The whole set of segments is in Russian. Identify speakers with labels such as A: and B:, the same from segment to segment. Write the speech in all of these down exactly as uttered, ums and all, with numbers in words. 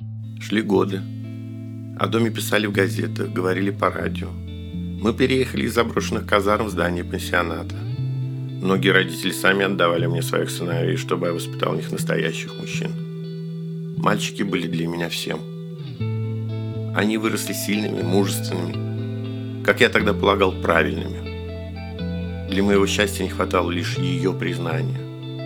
A: Шли годы. О доме писали в газетах, говорили по радио. Мы переехали из заброшенных казарм в здание пансионата. Многие родители сами отдавали мне своих сыновей, чтобы я воспитал в них настоящих мужчин. Мальчики были для меня всем. Они выросли сильными, мужественными, как я тогда полагал, правильными. Для моего счастья не хватало лишь ее признания.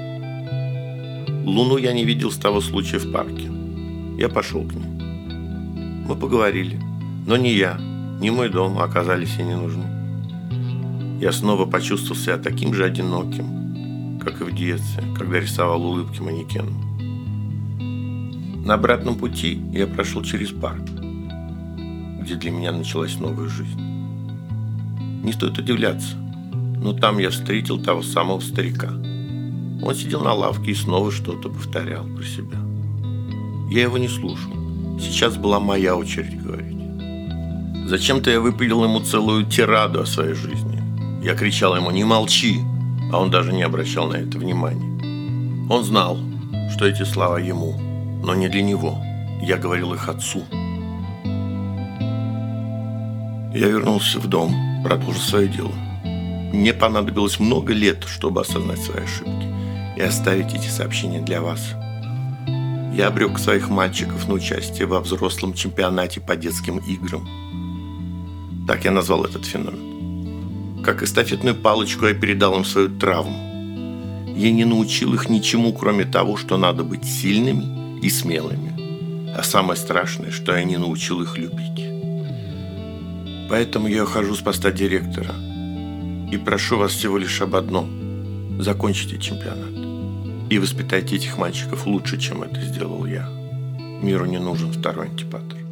A: Луну я не видел с того случая в парке. Я пошел к ней. Мы поговорили, но ни я, ни мой дом оказались ей не нужны. Я снова почувствовал себя таким же одиноким, как и в детстве, когда рисовал улыбки манекену. На обратном пути я прошел через парк, где для меня началась новая жизнь. Не стоит удивляться, но там я встретил того самого старика. Он сидел на лавке и снова что-то повторял про себя. Я его не слушал. Сейчас была моя очередь говорить. Зачем-то я выпилил ему целую тираду о своей жизни. Я кричал ему: «Не молчи!», а он даже не обращал на это внимания. Он знал, что эти слова ему, но не для него. Я говорил их отцу. Я вернулся в дом, продолжил свое дело. Мне понадобилось много лет, чтобы осознать свои ошибки и оставить эти сообщения для вас. Я обрек своих мальчиков на участие во взрослом чемпионате по детским играм. Так я назвал этот феномен. Как эстафетную палочку я передал им свою травму. Я не научил их ничему, кроме того, что надо быть сильными и смелыми. А самое страшное, что я не научил их любить. Поэтому я ухожу с поста директора и прошу вас всего лишь об одном: закончите чемпионат и воспитайте этих мальчиков лучше, чем это сделал я. Миру не нужен второй антипатр.